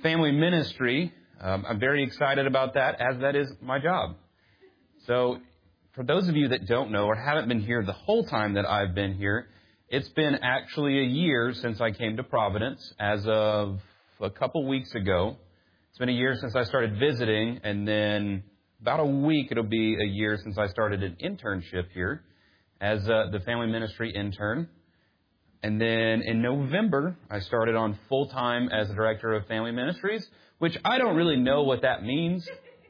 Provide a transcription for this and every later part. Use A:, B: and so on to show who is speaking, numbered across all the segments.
A: family ministry. I'm very excited about that, as that is my job. So for those of you that don't know or haven't been here the whole time that I've been here, it's been actually a year since I came to Providence. As of a couple weeks ago, it's been a year since I started visiting, and then about a week it'll be a year since I started an internship here as the family ministry intern. And then in November, I started on full-time as the director of family ministries, which I don't really know what that means.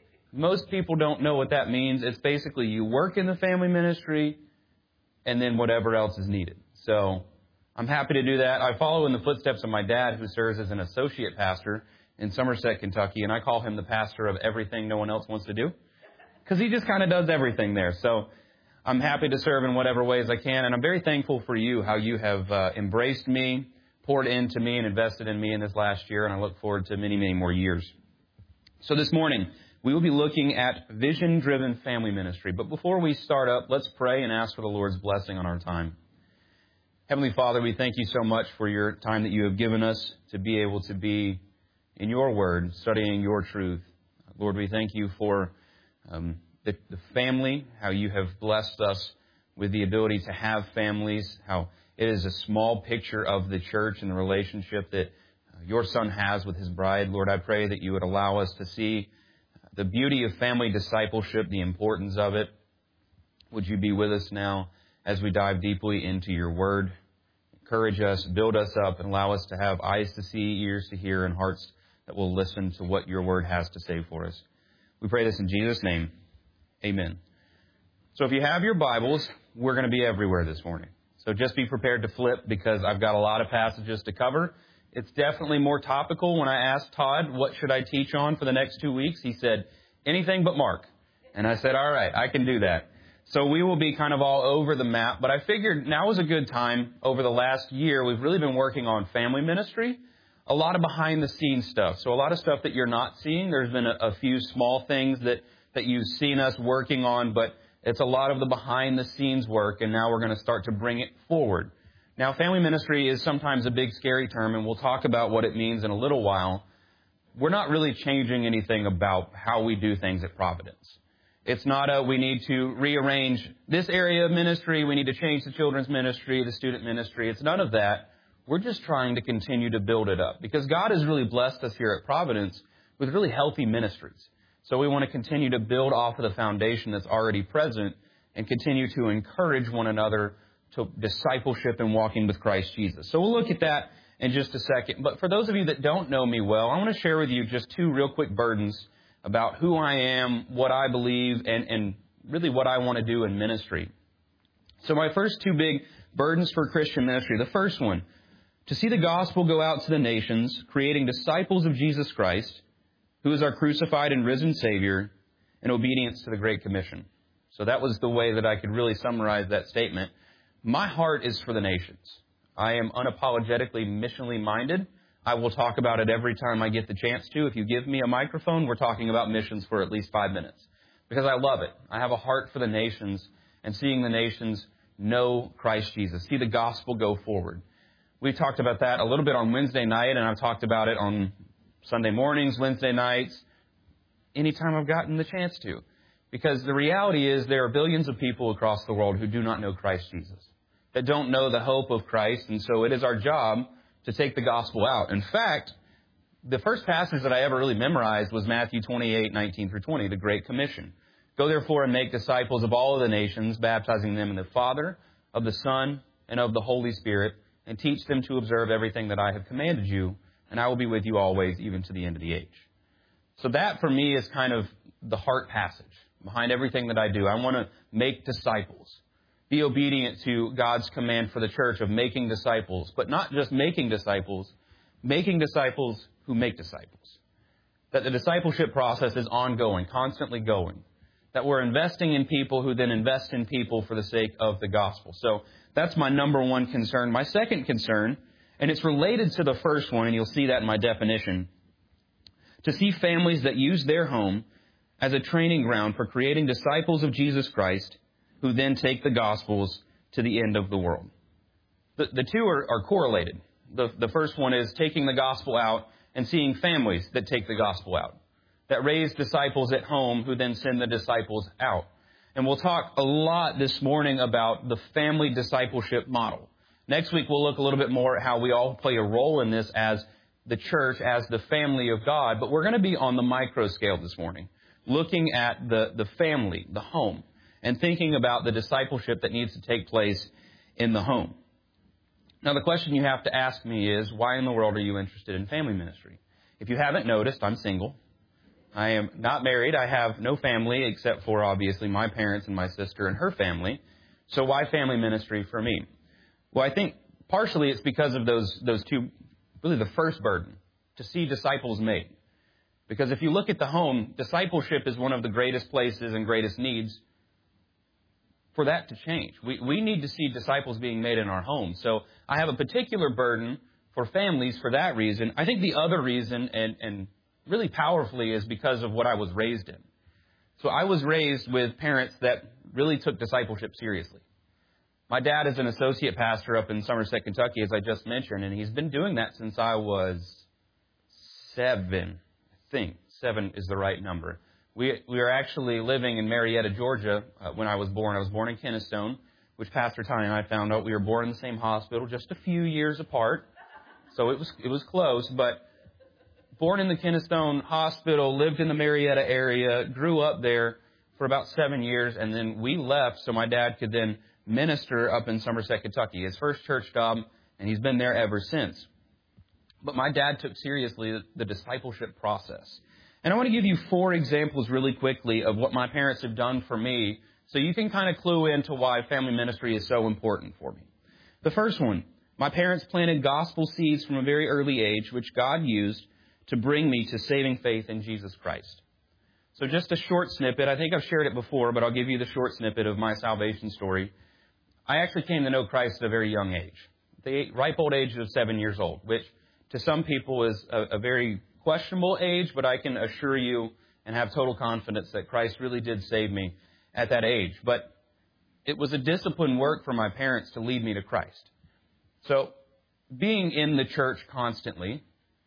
A: Most people don't know what that means. It's basically you work in the family ministry and then whatever else is needed. So I'm happy to do that. I follow in the footsteps of my dad, who serves as an associate pastor in Somerset, Kentucky, and I call him the pastor of everything no one else wants to do, because he just kind of does everything there. So I'm happy to serve in whatever ways I can, and I'm very thankful for you, how you have embraced me, poured into me, and invested in me in this last year, and I look forward to many, many more years. So this morning, we will be looking at vision-driven family ministry. But before we start up, let's pray and ask for the Lord's blessing on our time. Heavenly Father, we thank you so much for your time that you have given us to be able to be in your word, studying your truth. Lord, we thank you for the family, how you have blessed us with the ability to have families, how it is a small picture of the church and the relationship that your Son has with his bride. Lord, I pray that you would allow us to see the beauty of family discipleship, the importance of it. Would you be with us now as we dive deeply into your word? Encourage us, build us up, and allow us to have eyes to see, ears to hear, and hearts that will listen to what your word has to say for us. We pray this in Jesus' name. Amen. So if you have your Bibles, we're going to be everywhere this morning. So just be prepared to flip, because I've got a lot of passages to cover. It's definitely more topical. When I asked Todd, what should I teach on for the next 2 weeks, he said, anything but Mark. And I said, all right, I can do that. So we will be kind of all over the map, but I figured now is a good time. Over the last year, we've really been working on family ministry, a lot of behind-the-scenes stuff. So a lot of stuff that you're not seeing. There's been a few small things that you've seen us working on, but it's a lot of the behind-the-scenes work, and now we're going to start to bring it forward. Now, family ministry is sometimes a big, scary term, and we'll talk about what it means in a little while. We're not really changing anything about how we do things at Providence. It's not we need to rearrange this area of ministry, we need to change the children's ministry, the student ministry. It's none of that. We're just trying to continue to build it up, because God has really blessed us here at Providence with really healthy ministries. So we want to continue to build off of the foundation that's already present and continue to encourage one another to discipleship and walking with Christ Jesus. So we'll look at that in just a second. But for those of you that don't know me well, I want to share with you just two real quick burdens about who I am, what I believe, and really what I want to do in ministry. So my first two big burdens for Christian ministry. The first one, to see the gospel go out to the nations, creating disciples of Jesus Christ, who is our crucified and risen Savior, in obedience to the Great Commission. So that was the way that I could really summarize that statement. My heart is for the nations. I am unapologetically missionally minded. I will talk about it every time I get the chance to. If you give me a microphone, we're talking about missions for at least 5 minutes, because I love it. I have a heart for the nations and seeing the nations know Christ Jesus, see the gospel go forward. We talked about that a little bit on Wednesday night, and I've talked about it on Sunday mornings, Wednesday nights, anytime I've gotten the chance to. Because the reality is there are billions of people across the world who do not know Christ Jesus, that don't know the hope of Christ, and so it is our job to take the gospel out. In fact, the first passage that I ever really memorized was Matthew 28:19-20, the Great Commission. Go therefore and make disciples of all of the nations, baptizing them in the Father, of the Son, and of the Holy Spirit, and teach them to observe everything that I have commanded you, and I will be with you always, even to the end of the age. So that, for me, is kind of the heart passage behind everything that I do. I want to make disciples, be obedient to God's command for the church of making disciples, but not just making disciples who make disciples. That the discipleship process is ongoing, constantly going. That we're investing in people who then invest in people for the sake of the gospel. So that's my number one concern. My second concern, and it's related to the first one, and you'll see that in my definition, to see families that use their home as a training ground for creating disciples of Jesus Christ, who then take the Gospels to the end of the world. The two are correlated. The first one is taking the gospel out and seeing families that take the gospel out, that raise disciples at home who then send the disciples out. And we'll talk a lot this morning about the family discipleship model. Next week, we'll look a little bit more at how we all play a role in this as the church, as the family of God. But we're going to be on the micro scale this morning, looking at the family, the home, and thinking about the discipleship that needs to take place in the home. Now, the question you have to ask me is, why in the world are you interested in family ministry? If you haven't noticed, I'm single. I am not married. I have no family except for, obviously, my parents and my sister and her family. So why family ministry for me? Well, I think partially it's because of those two, really the first burden, to see disciples made. Because if you look at the home, discipleship is one of the greatest places and greatest needs for that to change. We need to see disciples being made in our homes. So I have a particular burden for families for that reason. I think the other reason, and really powerfully, is because of what I was raised in. So I was raised with parents that really took discipleship seriously. My dad is an associate pastor up in Somerset, Kentucky, as I just mentioned, and he's been doing that since I was 7. I think 7 is the right number. We are actually living in Marietta, Georgia, when I was born. I was born in Kennestone, which Pastor Tony and I found out we were born in the same hospital, just a few years apart. So it was close, but born in the Kennestone Hospital, lived in the Marietta area, grew up there for about 7 years, and then we left so my dad could then minister up in Somerset, Kentucky. His first church job, and he's been there ever since. But my dad took seriously the discipleship process. And I want to give you 4 examples really quickly of what my parents have done for me so you can kind of clue into why family ministry is so important for me. The first one, my parents planted gospel seeds from a very early age, which God used to bring me to saving faith in Jesus Christ. So just a short snippet. I think I've shared it before, but I'll give you the short snippet of my salvation story. I actually came to know Christ at a very young age, the ripe old age of 7 years old, which to some people is a very questionable age, but I can assure you and have total confidence that Christ really did save me at that age. But it was a disciplined work for my parents to lead me to Christ. So being in the church constantly,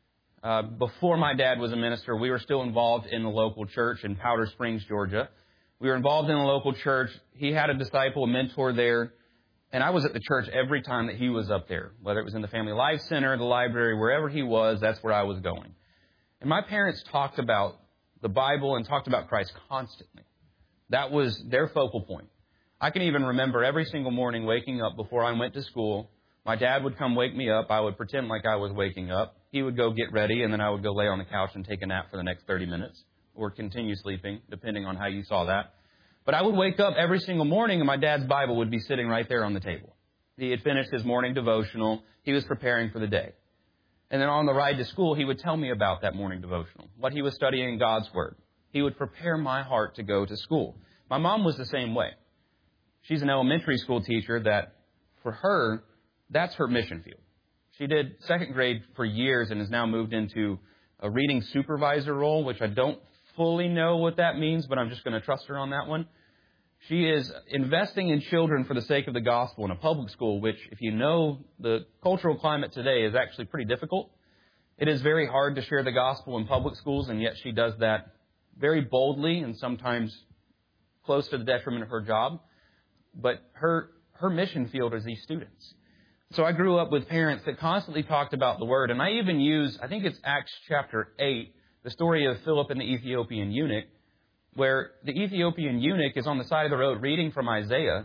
A: before my dad was a minister, we were still involved in the local church in Powder Springs, Georgia. We were involved in the local church. He had a disciple, a mentor there. And I was at the church every time that he was up there, whether it was in the Family Life Center, the library, wherever he was, that's where I was going. And my parents talked about the Bible and talked about Christ constantly. That was their focal point. I can even remember every single morning waking up before I went to school. My dad would come wake me up. I would pretend like I was waking up. He would go get ready, and then I would go lay on the couch and take a nap for the next 30 minutes or continue sleeping, depending on how you saw that. But I would wake up every single morning, and my dad's Bible would be sitting right there on the table. He had finished his morning devotional. He was preparing for the day. And then on the ride to school, he would tell me about that morning devotional, what he was studying in God's Word. He would prepare my heart to go to school. My mom was the same way. She's an elementary school teacher that, for her, that's her mission field. She did second grade for years and has now moved into a reading supervisor role, which I don't fully know what that means, but I'm just going to trust her on that one. She is investing in children for the sake of the gospel in a public school, which, if you know the cultural climate today, is actually pretty difficult. It is very hard to share the gospel in public schools, and yet she does that very boldly and sometimes close to the detriment of her job. But her mission field is these students. So I grew up with parents that constantly talked about the Word, and I even use, I think it's Acts chapter 8, the story of Philip and the Ethiopian eunuch, where the Ethiopian eunuch is on the side of the road reading from Isaiah,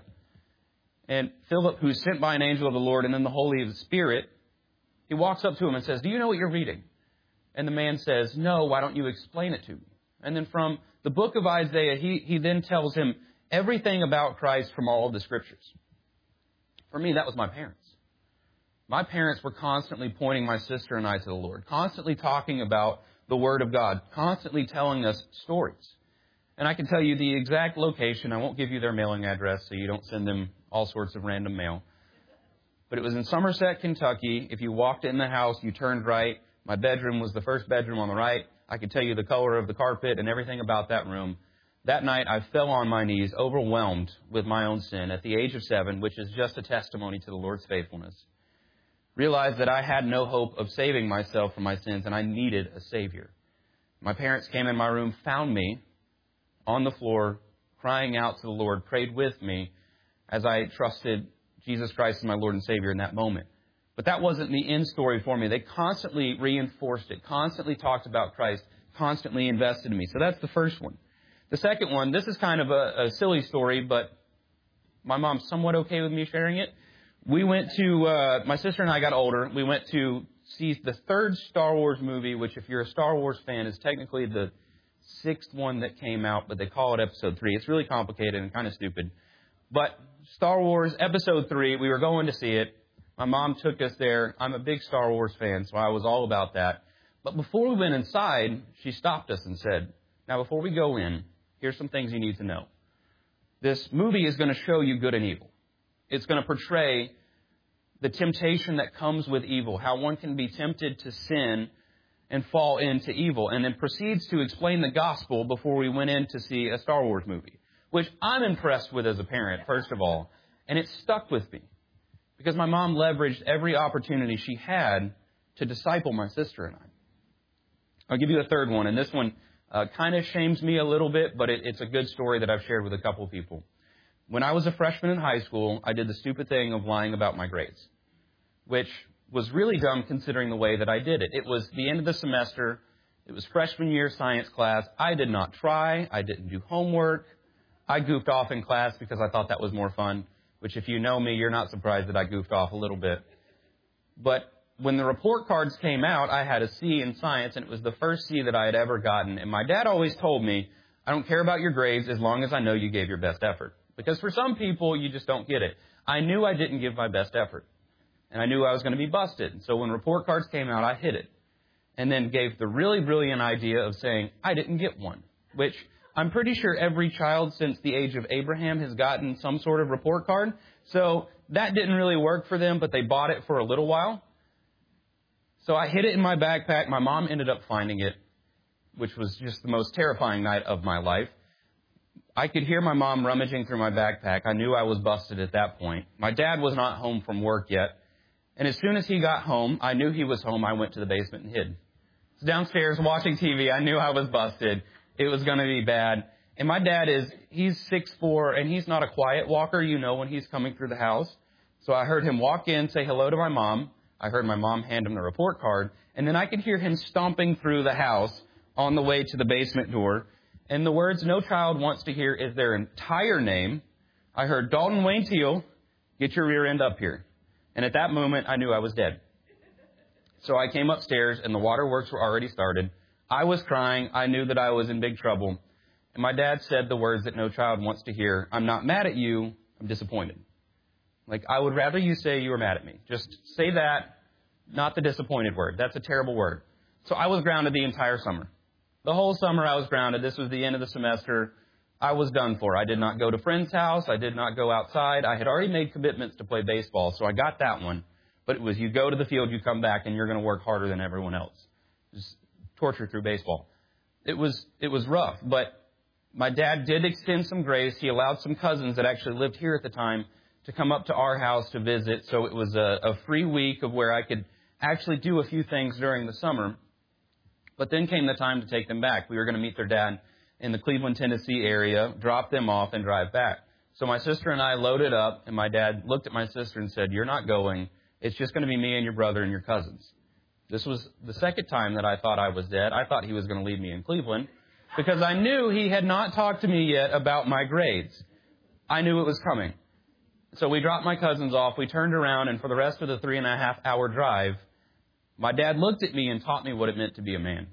A: and Philip, who's sent by an angel of the Lord and in the Holy Spirit, he walks up to him and says, "Do you know what you're reading?" And the man says, "No, why don't you explain it to me?" And then from the book of Isaiah, he then tells him everything about Christ from all of the Scriptures. For me, that was my parents. My parents were constantly pointing my sister and I to the Lord, constantly talking about the Word of God, constantly telling us stories. And I can tell you the exact location. I won't give you their mailing address so you don't send them all sorts of random mail. But it was in Somerset, Kentucky. If you walked in the house, you turned right. My bedroom was the first bedroom on the right. I could tell you the color of the carpet and everything about that room. That night, I fell on my knees, overwhelmed with my own sin at the age of 7, which is just a testimony to the Lord's faithfulness. realized that I had no hope of saving myself from my sins and I needed a Savior. My parents came in my room, found me on the floor, crying out to the Lord, prayed with me as I trusted Jesus Christ as my Lord and Savior in that moment. But that wasn't the end story for me. They constantly reinforced it, constantly talked about Christ, constantly invested in me. So that's the first one. The second one, this is kind of a silly story, but my mom's somewhat okay with me sharing it. We went to, my sister and I got older. We went to see the third Star Wars movie, which if you're a Star Wars fan is technically the sixth one that came out, but they call it Episode 3. It's really complicated and kind of stupid. But Star Wars Episode 3, we were going to see it. My mom took us there. I'm a big Star Wars fan, so I was all about that. But before we went inside, she stopped us and said, now before we go in, here's some things you need to know. This movie is going to show you good and evil. It's going to portray the temptation that comes with evil, how one can be tempted to sin and fall into evil, and then proceeds to explain the gospel before we went in to see a Star Wars movie, which I'm impressed with as a parent, first of all, and it stuck with me because my mom leveraged every opportunity she had to disciple my sister and I. I'll give you a third one, and this one kind of shames me a little bit, but it's a good story that I've shared with a couple of people. When I was a freshman in high school, I did the stupid thing of lying about my grades, which was really dumb considering the way that I did it. It was the end of the semester. It was freshman year science class. I did not try. I didn't do homework. I goofed off in class because I thought that was more fun, which if you know me, you're not surprised that I goofed off a little bit. But when the report cards came out, I had a C in science, and it was the first C that I had ever gotten. And my dad always told me, I don't care about your grades as long as I know you gave your best effort. Because for some people, you just don't get it. I knew I didn't give my best effort. And I knew I was going to be busted. And so when report cards came out, I hid it. And then gave the really brilliant idea of saying, I didn't get one. Which I'm pretty sure every child since the age of Abraham has gotten some sort of report card. So that didn't really work for them, but they bought it for a little while. So I hid it in my backpack. My mom ended up finding it, which was just the most terrifying night of my life. I could hear my mom rummaging through my backpack. I knew I was busted at that point. My dad was not home from work yet. And as soon as he got home, I knew he was home. I went to the basement and hid. I was downstairs watching TV. I knew I was busted. It was going to be bad. And my dad he's 6'4", and he's not a quiet walker, when he's coming through the house. So I heard him walk in, say hello to my mom. I heard my mom hand him the report card. And then I could hear him stomping through the house on the way to the basement door. And the words no child wants to hear is their entire name. I heard, Dalton Wayne Teal, get your rear end up here. And at that moment, I knew I was dead. So I came upstairs, and the waterworks were already started. I was crying. I knew that I was in big trouble. And my dad said the words that no child wants to hear. I'm not mad at you. I'm disappointed. I would rather you say you were mad at me. Just say that, not the disappointed word. That's a terrible word. So I was grounded the entire summer. The whole summer I was grounded. This was the end of the semester. I was done for. I did not go to friend's house. I did not go outside. I had already made commitments to play baseball, so I got that one. But it was you go to the field, you come back, and you're going to work harder than everyone else. Just torture through baseball. It was rough, but my dad did extend some grace. He allowed some cousins that actually lived here at the time to come up to our house to visit. So it was a free week of where I could actually do a few things during the summer. But then came the time to take them back. We were going to meet their dad in the Cleveland, Tennessee area, drop them off, and drive back. So my sister and I loaded up, and my dad looked at my sister and said, you're not going. It's just going to be me and your brother and your cousins. This was the second time that I thought I was dead. I thought he was going to leave me in Cleveland because I knew he had not talked to me yet about my grades. I knew it was coming. So we dropped my cousins off. We turned around, and for the rest of the 3.5-hour drive, my dad looked at me and taught me what it meant to be a man.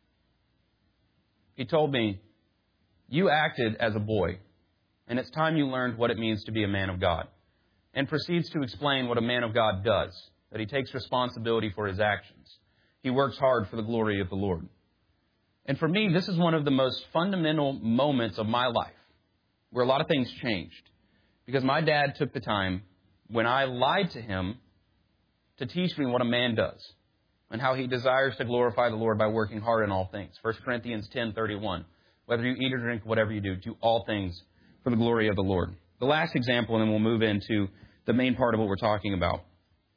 A: He told me, you acted as a boy, and it's time you learned what it means to be a man of God. And proceeds to explain what a man of God does, that he takes responsibility for his actions. He works hard for the glory of the Lord. And for me, this is one of the most fundamental moments of my life, where a lot of things changed. Because my dad took the time, when I lied to him, to teach me what a man does and how he desires to glorify the Lord by working hard in all things. 1 Corinthians 10:31. Whether you eat or drink, whatever you do, do all things for the glory of the Lord. The last example, and then we'll move into the main part of what we're talking about.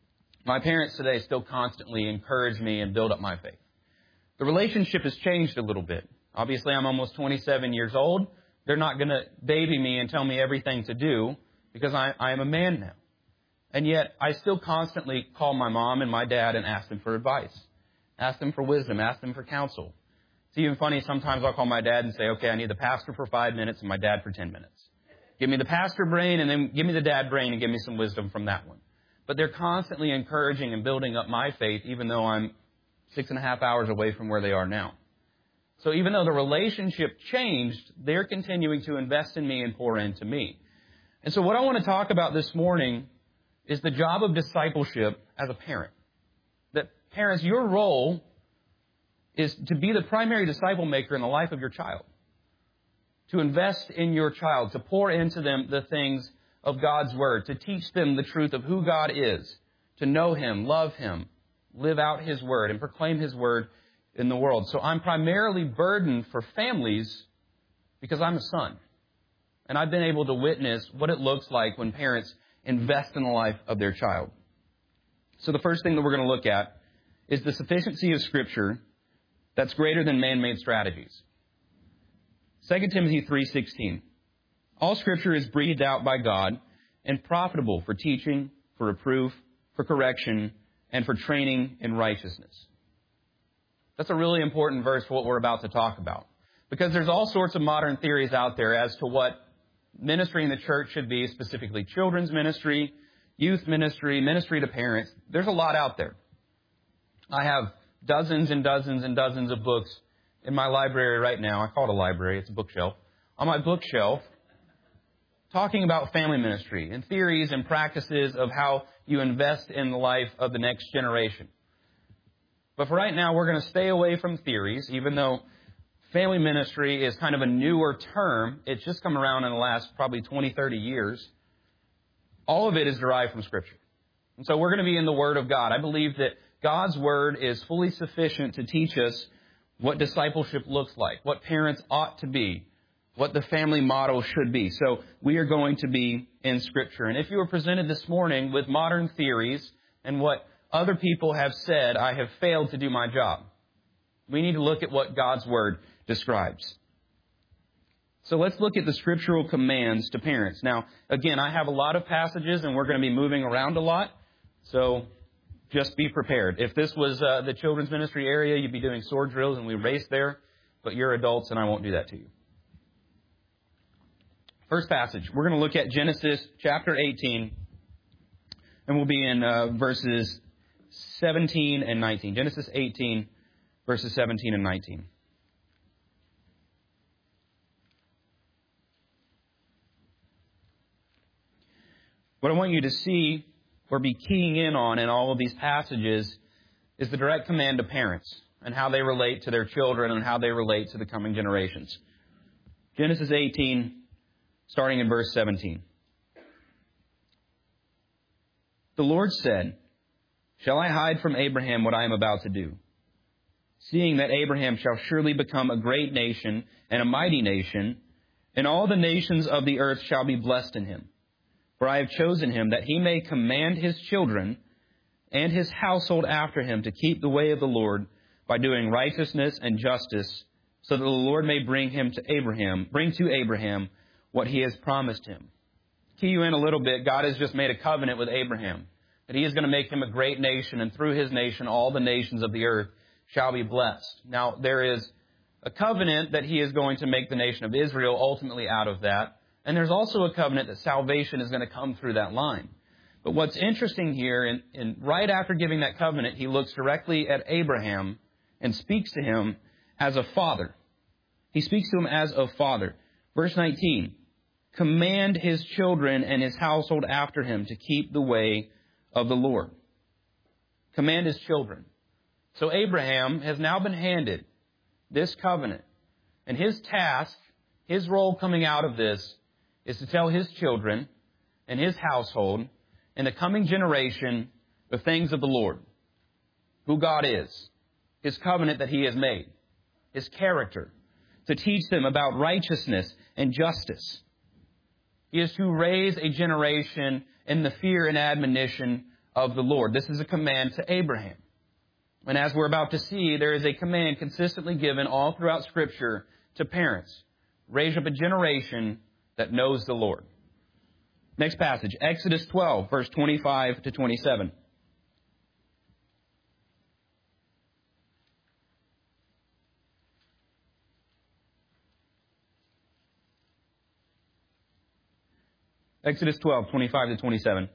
A: My parents today still constantly encourage me and build up my faith. The relationship has changed a little bit. Obviously, I'm almost 27 years old. They're not going to baby me and tell me everything to do because I am a man now. And yet, I still constantly call my mom and my dad and ask them for advice, ask them for wisdom, ask them for counsel. It's even funny, sometimes I'll call my dad and say, okay, I need the pastor for 5 minutes and my dad for 10 minutes. Give me the pastor brain and then give me the dad brain and give me some wisdom from that one. But they're constantly encouraging and building up my faith, even though I'm 6.5 hours away from where they are now. So even though the relationship changed, they're continuing to invest in me and pour into me. And so what I want to talk about this morning is the job of discipleship as a parent. That parents, your role is to be the primary disciple maker in the life of your child. To invest in your child, to pour into them the things of God's Word, to teach them the truth of who God is, to know Him, love Him, live out His Word, and proclaim His Word in the world. So I'm primarily burdened for families because I'm a son. And I've been able to witness what it looks like when parents invest in the life of their child. So the first thing that we're going to look at is the sufficiency of Scripture that's greater than man-made strategies. 2 Timothy 3:16. All Scripture is breathed out by God and profitable for teaching, for reproof, for correction, and for training in righteousness. That's a really important verse for what we're about to talk about. Because there's all sorts of modern theories out there as to what ministry in the church should be, specifically children's ministry, youth ministry, ministry to parents. There's a lot out there. I have dozens and dozens and dozens of books in my library right now. I call it a library. It's a bookshelf. On my bookshelf, talking about family ministry and theories and practices of how you invest in the life of the next generation. But for right now, we're going to stay away from theories, even though family ministry is kind of a newer term. It's just come around in the last probably 20, 30 years. All of it is derived from Scripture. And so we're going to be in the Word of God. I believe that God's Word is fully sufficient to teach us what discipleship looks like, what parents ought to be, what the family model should be. So we are going to be in Scripture. And if you were presented this morning with modern theories and what other people have said, I have failed to do my job. We need to look at what God's Word describes. So let's look at the scriptural commands to parents. Now, again, I have a lot of passages and we're going to be moving around a lot. So just be prepared. If this was the children's ministry area, you'd be doing sword drills and we race there. But you're adults and I won't do that to you. First passage, we're going to look at Genesis chapter 18. And we'll be in verses 17 and 19. Genesis 18, verses 17 and 19. What I want you to see or be keying in on in all of these passages is the direct command to parents and how they relate to their children and how they relate to the coming generations. Genesis 18, starting in verse 17. The Lord said, "Shall I hide from Abraham what I am about to do? Seeing that Abraham shall surely become a great nation and a mighty nation, and all the nations of the earth shall be blessed in him. For I have chosen him that he may command his children and his household after him to keep the way of the Lord by doing righteousness and justice, so that the Lord may bring to Abraham what he has promised him." Key you in a little bit, God has just made a covenant with Abraham that he is going to make him a great nation, and through his nation all the nations of the earth shall be blessed. Now, there is a covenant that he is going to make the nation of Israel ultimately out of that. And there's also a covenant that salvation is going to come through that line. But what's interesting here, and right after giving that covenant, he looks directly at Abraham and speaks to him as a father. He speaks to him as a father. Verse 19, "Command his children and his household after him to keep the way of the Lord." Command his children. So Abraham has now been handed this covenant. And his task, his role coming out of this, is to tell his children and his household and the coming generation the things of the Lord, who God is, his covenant that he has made, his character, to teach them about righteousness and justice. He is to raise a generation in the fear and admonition of the Lord. This is a command to Abraham. And as we're about to see, there is a command consistently given all throughout Scripture to parents. Raise up a generation that knows the Lord. Next passage, Exodus 12, verse 25 to 27. Exodus 12, 25 to 27.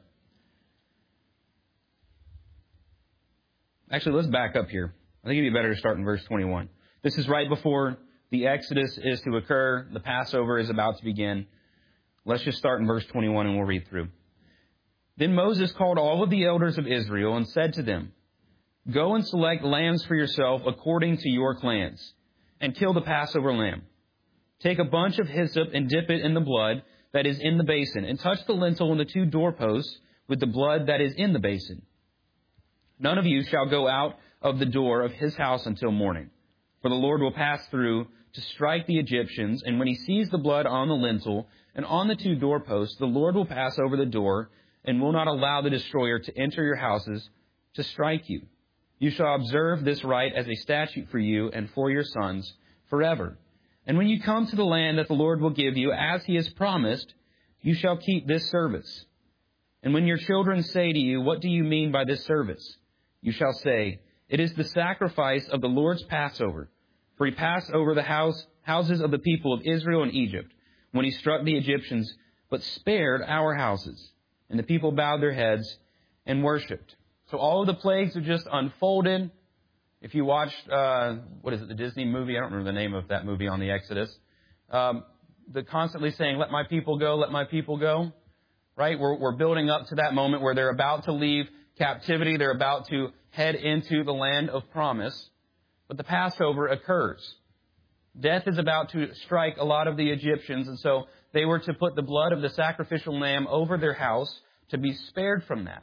A: Actually, let's back up here. I think it'd be better to start in verse 21. This is right before the Exodus is to occur. The Passover is about to begin. Let's just start in verse 21 and we'll read through. Then Moses called all of the elders of Israel and said to them, "Go and select lambs for yourself according to your clans, and kill the Passover lamb. Take a bunch of hyssop and dip it in the blood that is in the basin, and touch the lintel and the 2 doorposts with the blood that is in the basin. None of you shall go out of the door of his house until morning, for the Lord will pass through to strike the Egyptians, and when he sees the blood on the lintel and on the 2 doorposts, the Lord will pass over the door and will not allow the destroyer to enter your houses to strike you. You shall observe this rite as a statute for you and for your sons forever. And when you come to the land that the Lord will give you, as he has promised, you shall keep this service. And when your children say to you, 'What do you mean by this service?' you shall say, 'It is the sacrifice of the Lord's Passover. For he passed over the houses of the people of Israel and Egypt when he struck the Egyptians, but spared our houses.' And the people bowed their heads and worshipped." So all of the plagues are just unfolded. If you watched, the Disney movie? I don't remember the name of that movie on the Exodus. They're constantly saying, "Let my people go, let my people go." Right? We're building up to that moment where they're about to leave captivity. They're about to head into the land of promise. But the Passover occurs. Death is about to strike a lot of the Egyptians. And so they were to put the blood of the sacrificial lamb over their house to be spared from that.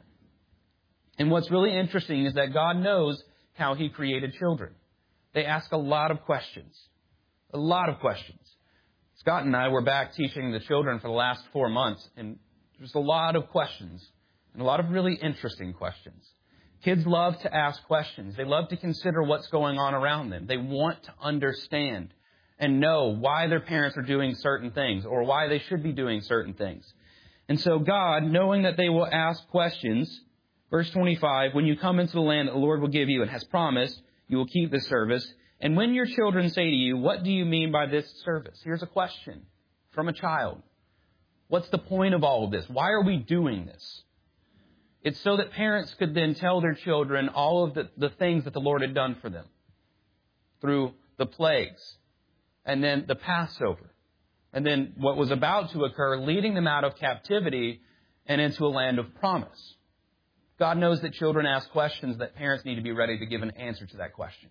A: And what's really interesting is that God knows how he created children. They ask a lot of questions. A lot of questions. Scott and I were back teaching the children for the last 4 months, and there's a lot of questions, and a lot of really interesting questions. Kids love to ask questions. They love to consider what's going on around them. They want to understand and know why their parents are doing certain things or why they should be doing certain things. And so God, knowing that they will ask questions, verse 25, "When you come into the land that the Lord will give you and has promised, you will keep this service. And when your children say to you, 'What do you mean by this service?'" Here's a question from a child. What's the point of all of this? Why are we doing this? It's so that parents could then tell their children all of the things that the Lord had done for them through the plagues and then the Passover and then what was about to occur, leading them out of captivity and into a land of promise. God knows that children ask questions, that parents need to be ready to give an answer to that question.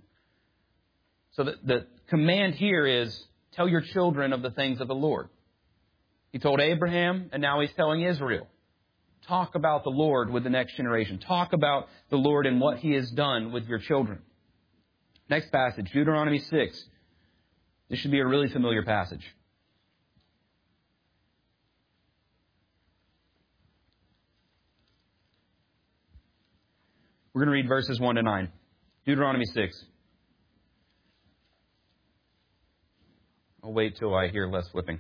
A: So the command here is, tell your children of the things of the Lord. He told Abraham, and now he's telling Israel. Talk about the Lord with the next generation. Talk about the Lord and what he has done with your children. Next passage, Deuteronomy 6. This should be a really familiar passage. We're going to read verses 1 to 9. Deuteronomy 6. I'll wait till I hear less flipping.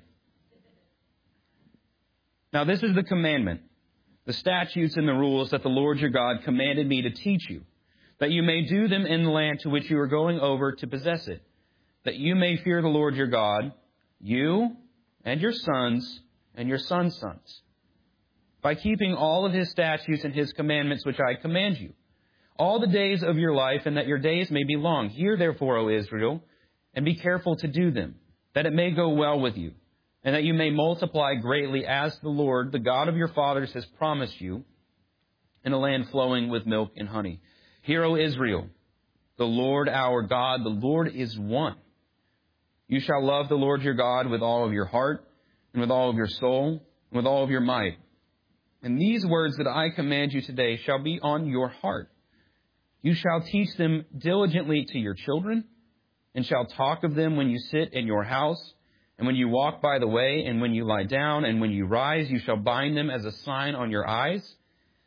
A: "Now this is the commandment, the statutes and the rules that the Lord your God commanded me to teach you, that you may do them in the land to which you are going over to possess it, that you may fear the Lord your God, you and your sons and your sons' sons, by keeping all of his statutes and his commandments which I command you, all the days of your life, and that your days may be long. Hear therefore, O Israel, and be careful to do them, that it may go well with you, and that you may multiply greatly as the Lord, the God of your fathers, has promised you, in a land flowing with milk and honey. Hear, O Israel, the Lord our God, the Lord is one. You shall love the Lord your God with all of your heart, and with all of your soul, and with all of your might. And these words that I command you today shall be on your heart. You shall teach them diligently to your children, and shall talk of them when you sit in your house, and when you walk by the way, and when you lie down, and when you rise, you shall bind them as a sign on your eyes,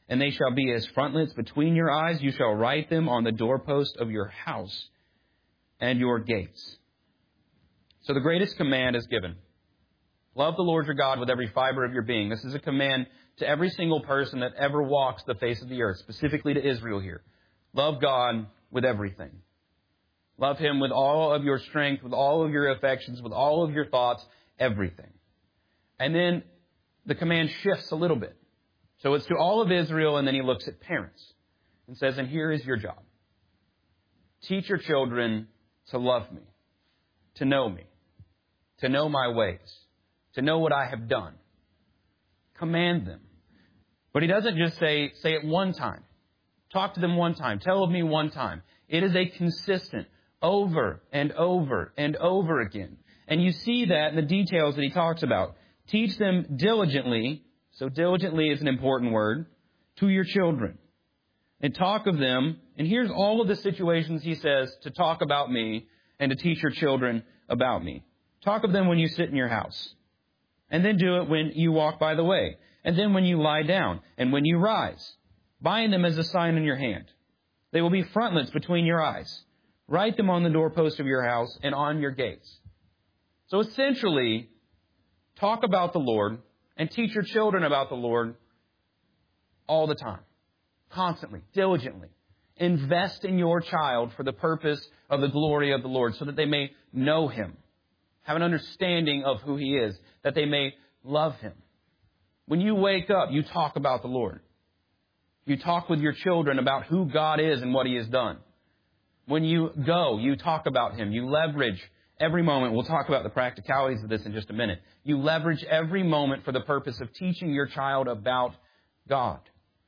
A: and they shall be as frontlets between your eyes. You shall write them on the doorpost of your house and your gates. So the greatest command is given. Love the Lord your God with every fiber of your being. This is a command to every single person that ever walks the face of the earth, specifically to Israel here. Love God with everything. Love Him with all of your strength, with all of your affections, with all of your thoughts, everything. And then the command shifts a little bit. So it's to all of Israel, and then He looks at parents and says, and here is your job. Teach your children to love me, to know my ways, to know what I have done. Command them. But He doesn't just say it one time. Talk to them one time. Tell of me one time. It is a consistent, over and over and over again. And you see that in the details that He talks about. Teach them diligently. So diligently is an important word. To your children. And talk of them. And here's all of the situations He says to talk about me and to teach your children about me. Talk of them when you sit in your house. And then do it when you walk by the way. And then when you lie down. And when you rise. Bind them as a sign in your hand. They will be frontlets between your eyes. Write them on the doorpost of your house and on your gates. So essentially, talk about the Lord and teach your children about the Lord all the time. Constantly, diligently. Invest in your child for the purpose of the glory of the Lord so that they may know Him. Have an understanding of who He is. That they may love Him. When you wake up, you talk about the Lord. You talk with your children about who God is and what He has done. When you go, you talk about Him. You leverage every moment. We'll talk about the practicalities of this in just a minute. You leverage every moment for the purpose of teaching your child about God.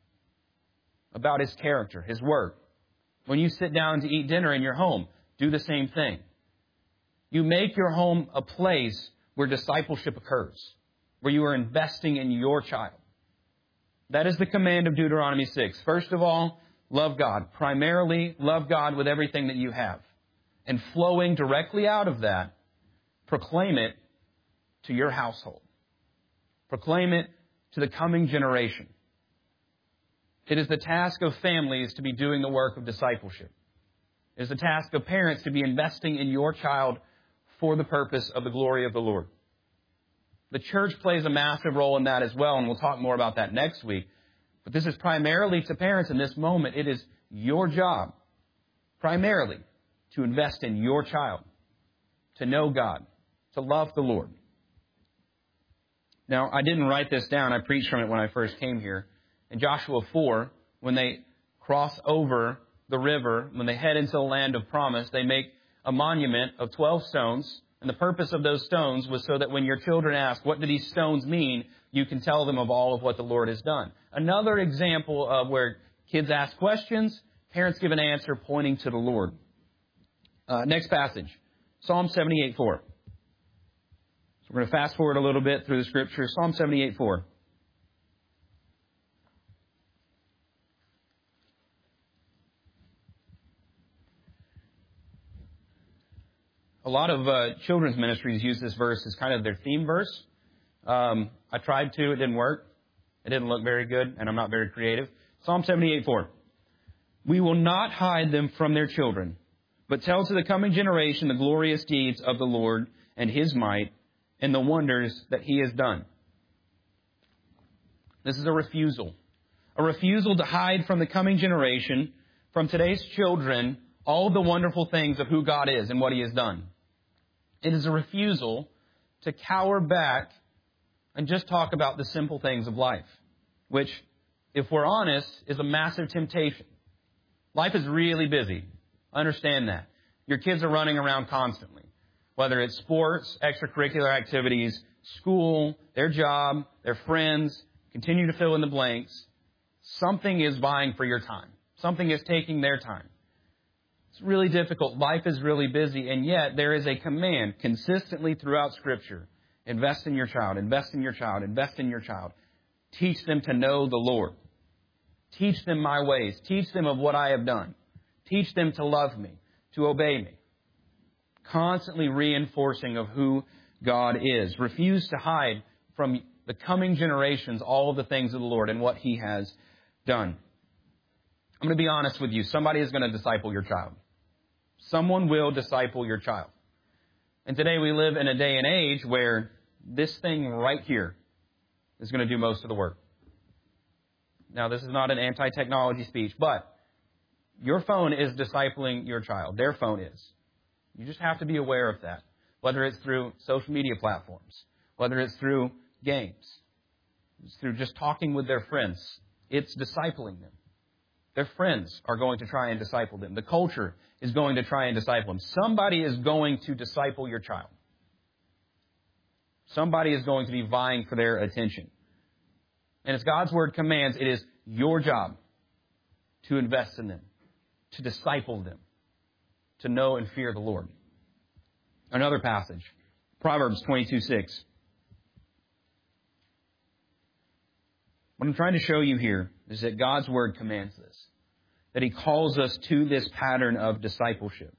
A: About His character, His Word. When you sit down to eat dinner in your home, do the same thing. You make your home a place where discipleship occurs. Where you are investing in your child. That is the command of Deuteronomy 6. First of all, love God. Primarily, love God with everything that you have. And flowing directly out of that, proclaim it to your household. Proclaim it to the coming generation. It is the task of families to be doing the work of discipleship. It is the task of parents to be investing in your child for the purpose of the glory of the Lord. The church plays a massive role in that as well, and we'll talk more about that next week. But this is primarily to parents in this moment. It is your job, primarily, to invest in your child, to know God, to love the Lord. Now, I didn't write this down. I preached from it when I first came here. In Joshua 4, when they cross over the river, when they head into the land of promise, they make a monument of 12 stones. And the purpose of those stones was so that when your children ask, what do these stones mean, you can tell them of all of what the Lord has done. Another example of where kids ask questions, parents give an answer pointing to the Lord. Next passage, Psalm 78:4. So we're going to fast forward a little bit through the Scripture. Psalm 78:4. A lot of children's ministries use this verse as kind of their theme verse. I tried to. It didn't work. It didn't look very good, and I'm not very creative. Psalm 78:4. We will not hide them from their children, but tell to the coming generation the glorious deeds of the Lord and His might and the wonders that He has done. This is a refusal. A refusal to hide from the coming generation, from today's children, all the wonderful things of who God is and what He has done. It is a refusal to cower back and just talk about the simple things of life, which, if we're honest, is a massive temptation. Life is really busy. Understand that. Your kids are running around constantly, whether it's sports, extracurricular activities, school, their job, their friends, continue to fill in the blanks. Something is vying for your time. Something is taking their time. It's really difficult. Life is really busy, and yet there is a command consistently throughout Scripture. Invest in your child, invest in your child, invest in your child. Teach them to know the Lord. Teach them my ways. Teach them of what I have done. Teach them to love me, to obey me. Constantly reinforcing of who God is. Refuse to hide from the coming generations all of the things of the Lord and what He has done. I'm going to be honest with you. Somebody is going to disciple your child. Someone will disciple your child. And today we live in a day and age where this thing right here is going to do most of the work. Now, this is not an anti-technology speech, but your phone is discipling your child. Their phone is. You just have to be aware of that. Whether it's through social media platforms, whether it's through games, it's through just talking with their friends, it's discipling them. Their friends are going to try and disciple them. The culture is going to try and disciple them. Somebody is going to disciple your child. Somebody is going to be vying for their attention. And as God's Word commands, it is your job to invest in them, to disciple them, to know and fear the Lord. Another passage, Proverbs 22:6. What I'm trying to show you here is that God's Word commands this, that He calls us to this pattern of discipleship.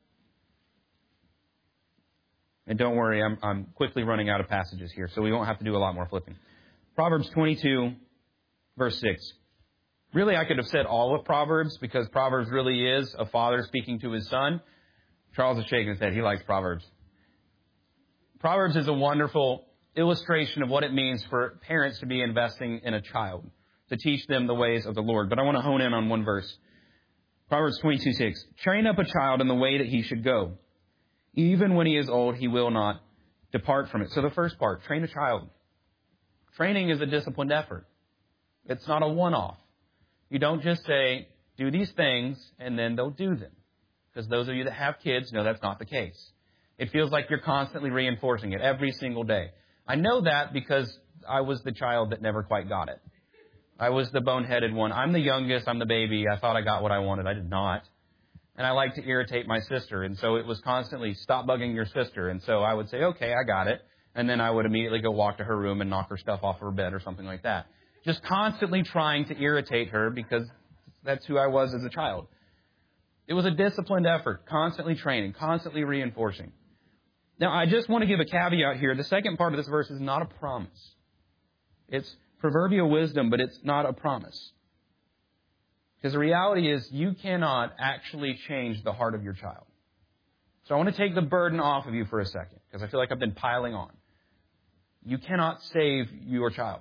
A: And don't worry, I'm quickly running out of passages here, so we won't have to do a lot more flipping. Proverbs 22, verse 6. Really, I could have said all of Proverbs, because Proverbs really is a father speaking to his son. Charles is shaking his head. He likes Proverbs. Proverbs is a wonderful illustration of what it means for parents to be investing in a child, to teach them the ways of the Lord. But I want to hone in on one verse. Proverbs 22:6. Train up a child in the way that he should go. Even when he is old, he will not depart from it. So the first part, train a child. Training is a disciplined effort. It's not a one-off. You don't just say, do these things, and then they'll do them. Because those of you that have kids know that's not the case. It feels like you're constantly reinforcing it every single day. I know that because I was the child that never quite got it. I was the boneheaded one. I'm the youngest. I'm the baby. I thought I got what I wanted. I did not. And I like to irritate my sister. And so it was constantly, stop bugging your sister. And so I would say, okay, I got it. And then I would immediately go walk to her room and knock her stuff off her bed or something like that. Just constantly trying to irritate her because that's who I was as a child. It was a disciplined effort, constantly training, constantly reinforcing. Now, I just want to give a caveat here. The second part of this verse is not a promise. It's proverbial wisdom, but it's not a promise. Because the reality is you cannot actually change the heart of your child. So I want to take the burden off of you for a second, because I feel like I've been piling on. You cannot save your child.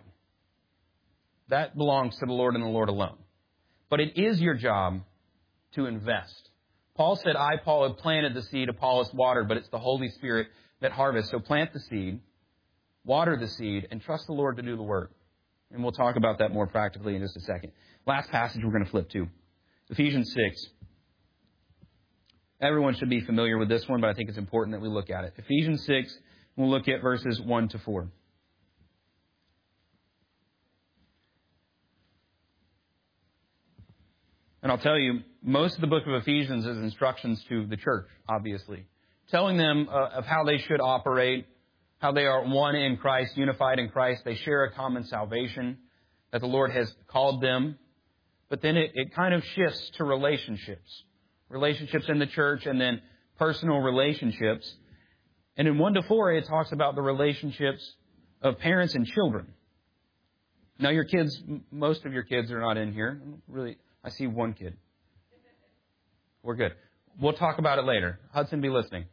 A: That belongs to the Lord and the Lord alone. But it is your job to invest. Paul said, I, Paul, have planted the seed, Apollos watered, but it's the Holy Spirit that harvests. So plant the seed, water the seed, and trust the Lord to do the work. And we'll talk about that more practically in just a second. Last passage we're going to flip to. Ephesians 6. Everyone should be familiar with this one, but I think it's important that we look at it. Ephesians 6, we'll look at verses 1 to 4. And I'll tell you, most of the book of Ephesians is instructions to the church, obviously. Telling them of how they should operate, how they are one in Christ, unified in Christ. They share a common salvation that the Lord has called them. But then it kind of shifts to relationships. Relationships in the church and then personal relationships. And in 1 to 4, it talks about the relationships of parents and children. Now your kids, most of your kids are not in here. Really, I see one kid. We're good. We'll talk about it later. Hudson, be listening.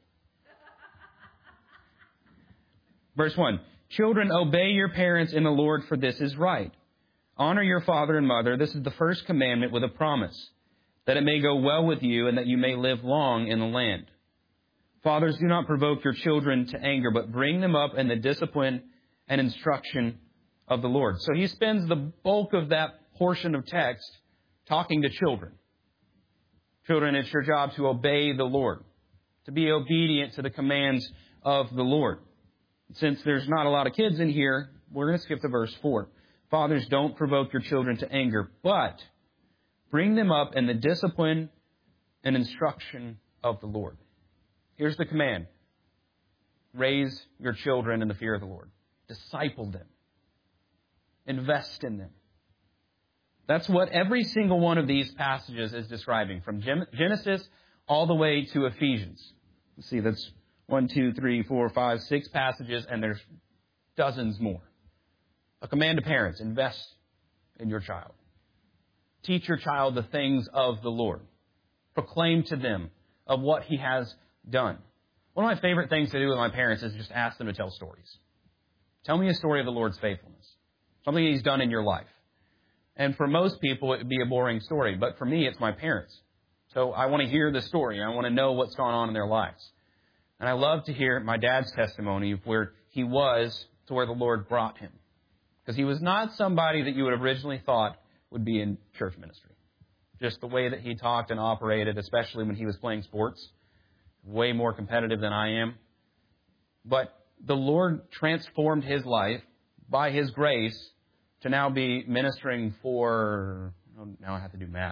A: Verse 1. Children, obey your parents in the Lord, for this is right. Honor your father and mother. This is the first commandment with a promise, that it may go well with you and that you may live long in the land. Fathers, do not provoke your children to anger, but bring them up in the discipline and instruction of the Lord. So he spends the bulk of that portion of text talking to children. Children, it's your job to obey the Lord, to be obedient to the commands of the Lord. Since there's not a lot of kids in here, we're going to skip to verse 4. Fathers, don't provoke your children to anger, but bring them up in the discipline and instruction of the Lord. Here's the command. Raise your children in the fear of the Lord. Disciple them. Invest in them. That's what every single one of these passages is describing, from Genesis all the way to Ephesians. Let's see, that's 1, 2, 3, 4, 5, 6 passages, and there's dozens more. A command to parents, invest in your child. Teach your child the things of the Lord. Proclaim to them of what He has done. One of my favorite things to do with my parents is just ask them to tell stories. Tell me a story of the Lord's faithfulness. Something He's done in your life. And for most people, it would be a boring story. But for me, it's my parents. So I want to hear the story. I want to know what's gone on in their lives. And I love to hear my dad's testimony of where he was to where the Lord brought him. Because he was not somebody that you would have originally thought would be in church ministry. Just the way that he talked and operated, especially when he was playing sports. Way more competitive than I am. But the Lord transformed his life by His grace to now be ministering for, now I have to do math,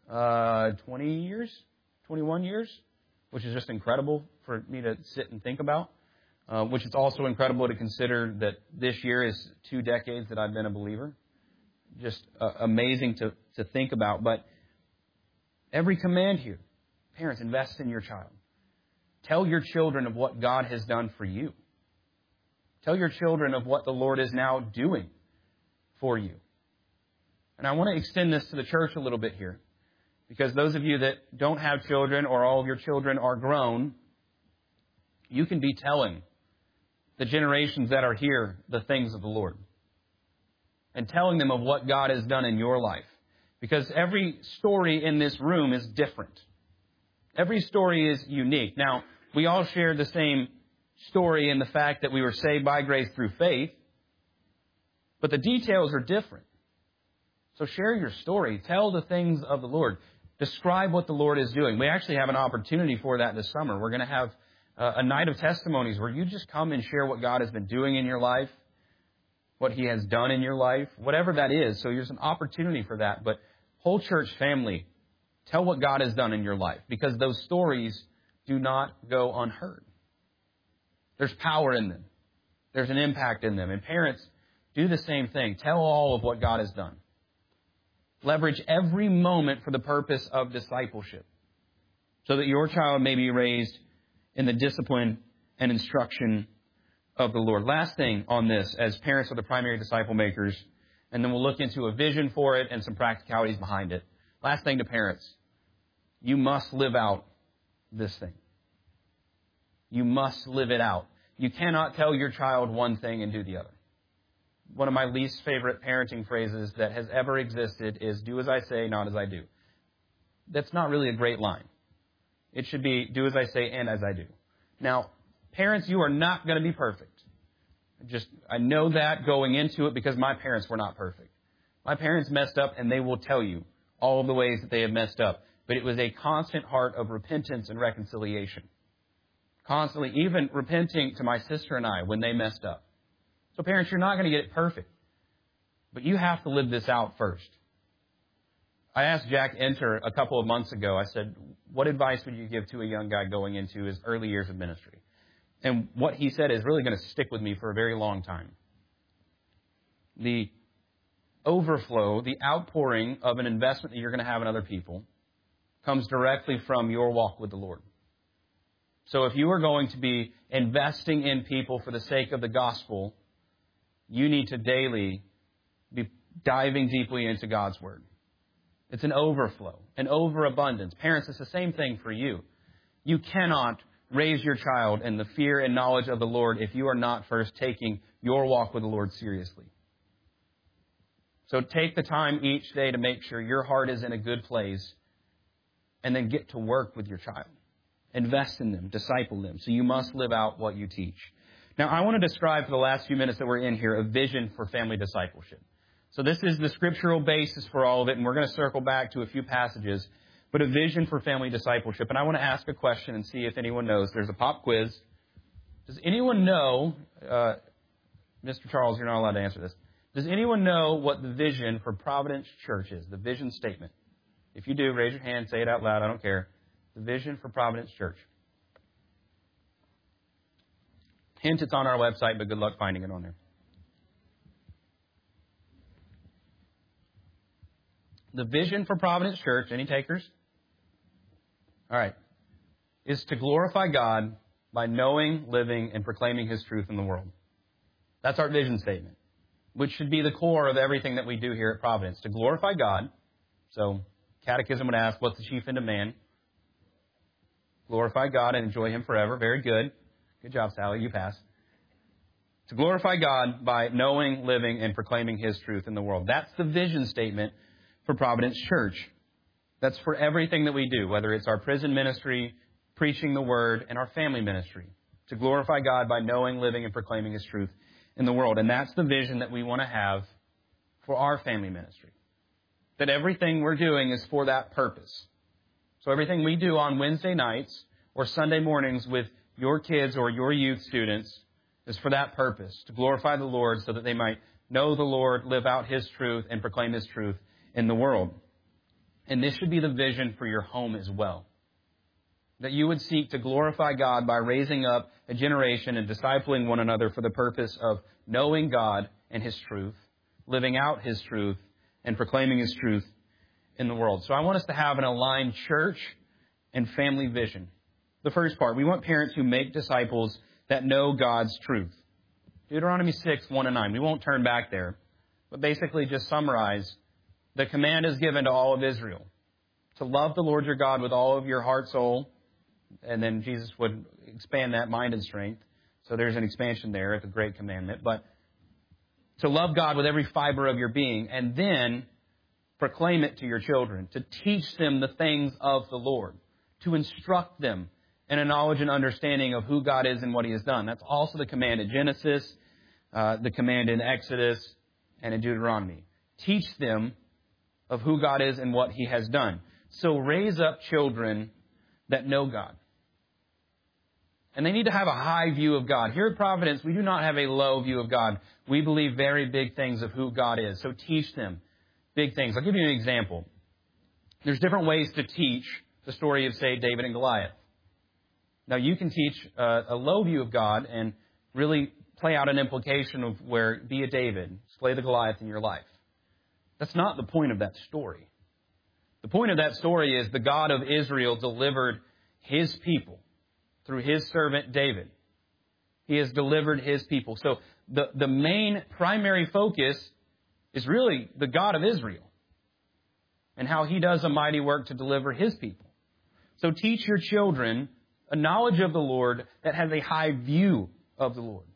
A: 20 years, 21 years, which is just incredible for me to sit and think about, which is also incredible to consider that this year is 2 decades that I've been a believer. Just amazing to think about. But every command here, parents, invest in your child. Tell your children of what God has done for you. Tell your children of what the Lord is now doing for you. And I want to extend this to the church a little bit here. Because those of you that don't have children or all of your children are grown, you can be telling the generations that are here the things of the Lord. And telling them of what God has done in your life. Because every story in this room is different. Every story is unique. Now, we all share the same story in the fact that we were saved by grace through faith. But the details are different. So share your story. Tell the things of the Lord. Describe what the Lord is doing. We actually have an opportunity for that this summer. We're going to have a night of testimonies where you just come and share what God has been doing in your life, what He has done in your life, whatever that is. So there's an opportunity for that. But whole church family, tell what God has done in your life, because those stories do not go unheard. There's power in them. There's an impact in them. And parents, do the same thing. Tell all of what God has done. Leverage every moment for the purpose of discipleship so that your child may be raised in the discipline and instruction of the Lord. Last thing on this, as parents are the primary disciple makers, and then we'll look into a vision for it and some practicalities behind it. Last thing to parents, you must live out this thing. You must live it out. You cannot tell your child one thing and do the other. One of my least favorite parenting phrases that has ever existed is, do as I say, not as I do. That's not really a great line. It should be, do as I say and as I do. Now, parents, you are not going to be perfect. I know that going into it because my parents were not perfect. My parents messed up, and they will tell you all of the ways that they have messed up. But it was a constant heart of repentance and reconciliation. Constantly, even repenting to my sister and I when they messed up. So parents, you're not going to get it perfect. But you have to live this out first. I asked Jack Enter a couple of months ago, I said, what advice would you give to a young guy going into his early years of ministry? And what he said is really going to stick with me for a very long time. The overflow, the outpouring of an investment that you're going to have in other people comes directly from your walk with the Lord. So if you are going to be investing in people for the sake of the gospel, you need to daily be diving deeply into God's Word. It's an overflow, an overabundance. Parents, it's the same thing for you. You cannot raise your child in the fear and knowledge of the Lord if you are not first taking your walk with the Lord seriously. So take the time each day to make sure your heart is in a good place, and then get to work with your child. Invest in them, disciple them. So you must live out what you teach. Now, I want to describe for the last few minutes that we're in here a vision for family discipleship. So this is the scriptural basis for all of it, and we're going to circle back to a few passages, but a vision for family discipleship. And I want to ask a question and see if anyone knows. There's a pop quiz. Does anyone know, Mr. Charles, you're not allowed to answer this. Does anyone know what the vision for Providence Church is, the vision statement? If you do, raise your hand, say it out loud, I don't care. The vision for Providence Church. Hint, it's on our website, but good luck finding it on there. The vision for Providence Church, any takers? All right. Is to glorify God by knowing, living, and proclaiming His truth in the world. That's our vision statement, which should be the core of everything that we do here at Providence. To glorify God So catechism would ask, what's the chief end of man? Glorify God and enjoy Him forever. Very good. Good job, Sally. You passed. To glorify God by knowing, living, and proclaiming His truth in the world. That's the vision statement for Providence Church. That's for everything that we do, whether it's our prison ministry, preaching the Word, and our family ministry. To glorify God by knowing, living, and proclaiming His truth in the world. And that's the vision that we want to have for our family ministry. That everything we're doing is for that purpose. So everything we do on Wednesday nights or Sunday mornings with your kids or your youth students is for that purpose, to glorify the Lord so that they might know the Lord, live out His truth, and proclaim His truth in the world. And this should be the vision for your home as well. That you would seek to glorify God by raising up a generation and discipling one another for the purpose of knowing God and His truth, living out His truth, and proclaiming His truth in the world. So I want us to have an aligned church and family vision. The first part, we want parents who make disciples that know God's truth. Deuteronomy 6, 1 and 9. We won't turn back there, but basically just summarize. The command is given to all of Israel to love the Lord your God with all of your heart, soul, and then Jesus would expand that, mind and strength. So there's an expansion there at the great commandment. But to love God with every fiber of your being, and then proclaim it to your children, to teach them the things of the Lord, to instruct them in a knowledge and understanding of who God is and what He has done. That's also the command in Genesis, the command in Exodus, and in Deuteronomy. Teach them of who God is and what He has done. So raise up children that know God. And they need to have a high view of God. Here at Providence, we do not have a low view of God. We believe very big things of who God is. So teach them big things. I'll give you an example. There's different ways to teach the story of, say, David and Goliath. Now, you can teach a low view of God and really play out an implication of where, be a David, slay the Goliath in your life. That's not the point of that story. The point of that story is the God of Israel delivered His people through His servant David. He has delivered His people. So the main primary focus is really the God of Israel and how He does a mighty work to deliver His people. So teach your children a knowledge of the Lord that has a high view of the Lord.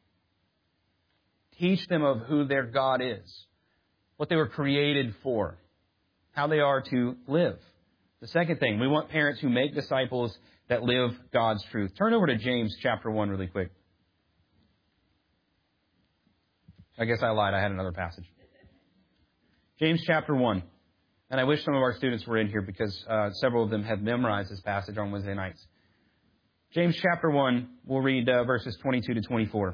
A: Teach them of who their God is, what they were created for, how they are to live. The second thing, we want parents who make disciples that live God's truth. Turn over to James chapter 1 really quick. I guess I lied. I had another passage. James chapter 1. And I wish some of our students were in here because several of them have memorized this passage on Wednesday nights. James chapter 1, we'll read verses 22 to 24.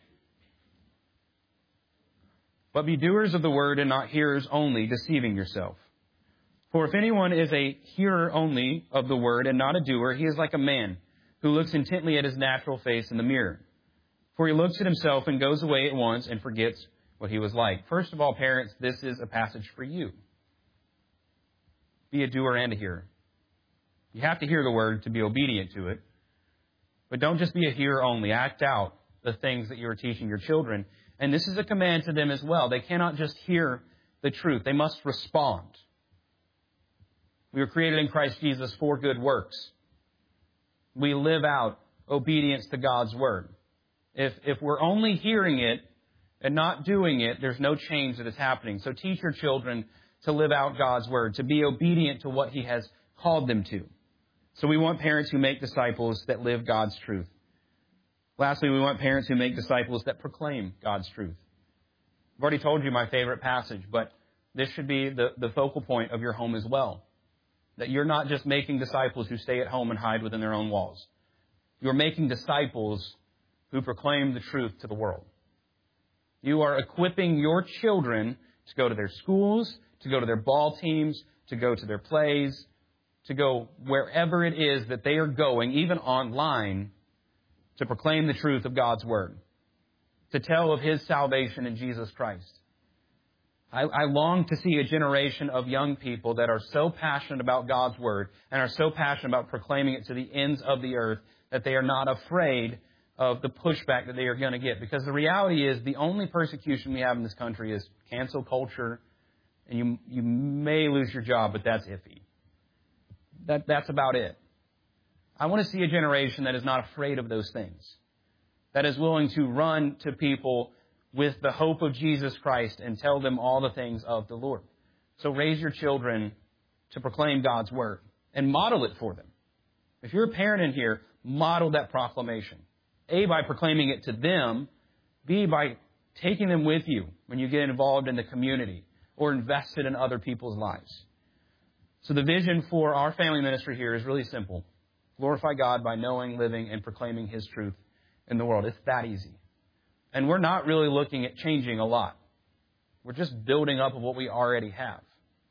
A: But be doers of the word and not hearers only, deceiving yourself. For if anyone is a hearer only of the word and not a doer, he is like a man who looks intently at his natural face in the mirror. For he looks at himself and goes away at once and forgets what he was like. First of all, parents, this is a passage for you. Be a doer and a hearer. You have to hear the word to be obedient to it. But don't just be a hearer only. Act out the things that you are teaching your children. And this is a command to them as well. They cannot just hear the truth. They must respond. We were created in Christ Jesus for good works. We live out obedience to God's word. If we're only hearing it and not doing it, there's no change that is happening. So teach your children to live out God's word, to be obedient to what He has called them to. So we want parents who make disciples that live God's truth. Lastly, we want parents who make disciples that proclaim God's truth. I've already told you my favorite passage, but this should be the focal point of your home as well. That you're not just making disciples who stay at home and hide within their own walls. You're making disciples who proclaim the truth to the world. You are equipping your children to go to their schools, to go to their ball teams, to go to their plays, to go wherever it is that they are going, even online, to proclaim the truth of God's word, to tell of His salvation in Jesus Christ. I long to see a generation of young people that are so passionate about God's word and are so passionate about proclaiming it to the ends of the earth that they are not afraid of the pushback that they are going to get. Because the reality is the only persecution we have in this country is cancel culture and you may lose your job, but that's iffy. That's about it. I want to see a generation that is not afraid of those things, that is willing to run to people with the hope of Jesus Christ and tell them all the things of the Lord. So raise your children to proclaim God's word and model it for them. If you're a parent in here, model that proclamation. A, by proclaiming it to them. B, by taking them with you when you get involved in the community or invested in other people's lives. So the vision for our family ministry here is really simple. Glorify God by knowing, living, and proclaiming His truth in the world. It's that easy. And we're not really looking at changing a lot. We're just building up of what we already have.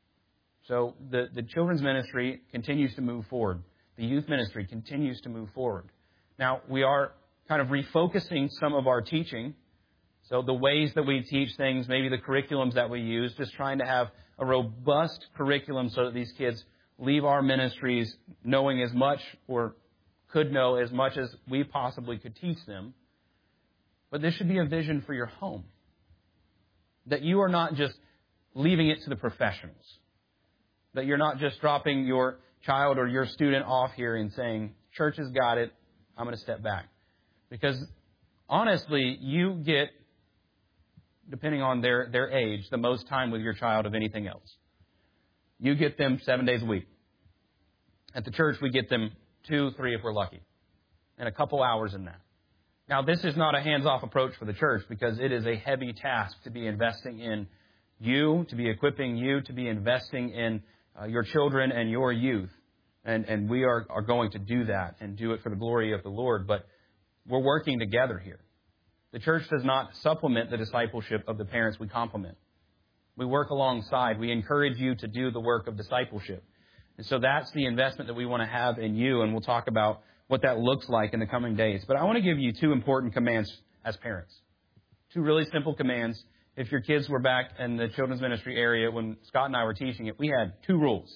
A: So the children's ministry continues to move forward. The youth ministry continues to move forward. Now, we are kind of refocusing some of our teaching. So the ways that we teach things, maybe the curriculums that we use, just trying to have a robust curriculum so that these kids leave our ministries knowing as much or could know as much as we possibly could teach them. But this should be a vision for your home. That you are not just leaving it to the professionals. That you're not just dropping your child or your student off here and saying, church has got it, I'm going to step back. Because honestly, you get, depending on their age, the most time with your child of anything else. You get them 7 days a week. At the church, we get them 2, 3 if we're lucky, and a couple hours in that. Now, this is not a hands-off approach for the church because it is a heavy task to be investing in you, to be equipping you, to be investing in your children and your youth. And we are going to do that and do it for the glory of the Lord. But we're working together here. The church does not supplement the discipleship of the parents we complement. We work alongside. We encourage you to do the work of discipleship. And so that's the investment that we want to have in you, and we'll talk about what that looks like in the coming days. But I want to give you 2 important commands as parents. 2 really simple commands. If your kids were back in the children's ministry area when Scott and I were teaching it, we had 2 rules.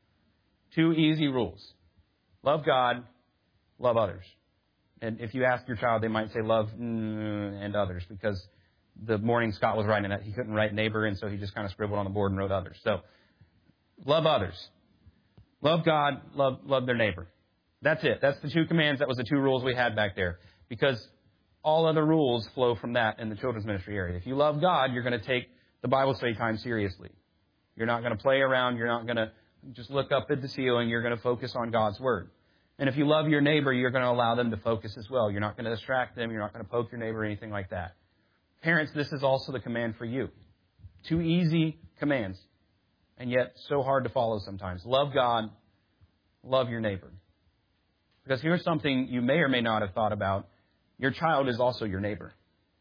A: 2 easy rules. Love God, love others. And if you ask your child, they might say love and others, because the morning Scott was writing that, he couldn't write neighbor, and so he just kind of scribbled on the board and wrote others. So, love others. Love God, love their neighbor. That's it. That's the 2 commands. That was the 2 rules we had back there. Because all other rules flow from that in the children's ministry area. If you love God, you're going to take the Bible study time seriously. You're not going to play around. You're not going to just look up at the ceiling. You're going to focus on God's Word. And if you love your neighbor, you're going to allow them to focus as well. You're not going to distract them. You're not going to poke your neighbor or anything like that. Parents, this is also the command for you. 2 easy commands, and yet so hard to follow sometimes. Love God, love your neighbor. Because here's something you may or may not have thought about. Your child is also your neighbor.